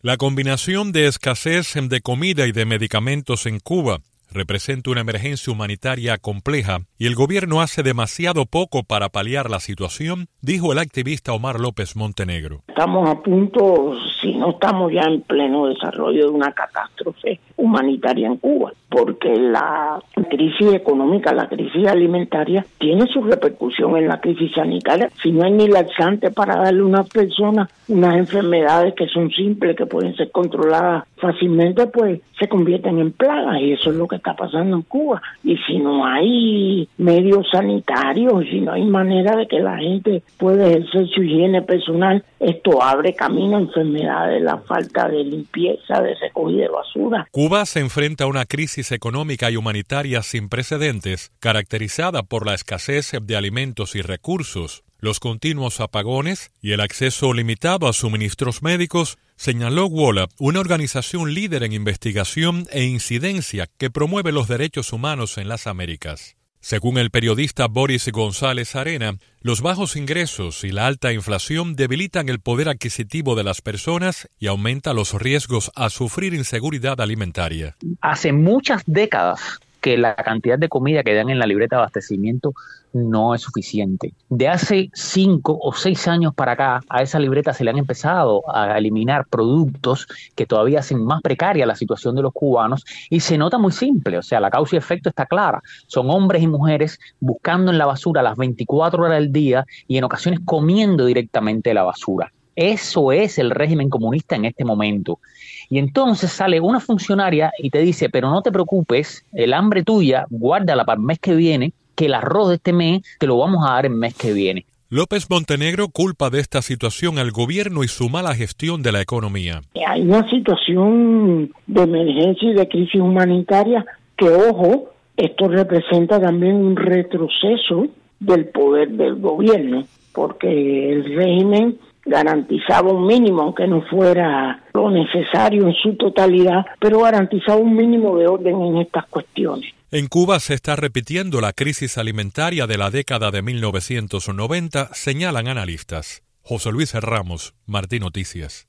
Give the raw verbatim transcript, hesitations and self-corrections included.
La combinación de escasez de comida y de medicamentos en Cuba representa una emergencia humanitaria compleja y el gobierno hace demasiado poco para paliar la situación, dijo el activista Omar López Montenegro. Estamos a punto, si no estamos ya en pleno desarrollo de una catástrofe humanitaria en Cuba, porque la crisis económica, la crisis alimentaria tiene su repercusión en la crisis sanitaria. Si no hay ni laxante para darle a una persona unas enfermedades que son simples, que pueden ser controladas fácilmente, pues se convierten en plagas, y eso es lo que está pasando en Cuba. Y si no hay medios sanitarios, si no hay manera de que la gente pueda ejercer su higiene personal, esto abre camino a enfermedades, la falta de limpieza, de recogida de basura. Cuba se enfrenta a una crisis económica y humanitaria sin precedentes, caracterizada por la escasez de alimentos y recursos, los continuos apagones y el acceso limitado a suministros médicos, señaló WOLA, una organización líder en investigación e incidencia que promueve los derechos humanos en las Américas. Según el periodista Boris González Arena, los bajos ingresos y la alta inflación debilitan el poder adquisitivo de las personas y aumenta los riesgos a sufrir inseguridad alimentaria. Hace muchas décadas que la cantidad de comida que dan en la libreta de abastecimiento no es suficiente. De hace cinco o seis años para acá, a esa libreta se le han empezado a eliminar productos que todavía hacen más precaria la situación de los cubanos, y se nota muy simple, o sea, la causa y efecto está clara. Son hombres y mujeres buscando en la basura las veinticuatro horas del día y en ocasiones comiendo directamente de la basura. Eso es el régimen comunista en este momento. Y entonces sale una funcionaria y te dice, pero no te preocupes, el hambre tuya, guárdala para el mes que viene, que el arroz de este mes te lo vamos a dar el mes que viene. López Montenegro culpa de esta situación al gobierno y su mala gestión de la economía. Hay una situación de emergencia y de crisis humanitaria que, ojo, esto representa también un retroceso del poder del gobierno, porque el régimen garantizaba un mínimo, aunque no fuera lo necesario en su totalidad, pero garantizaba un mínimo de orden en estas cuestiones. En Cuba se está repitiendo la crisis alimentaria de la década de mil novecientos noventa, señalan analistas. José Luis Ramos, Martín Noticias.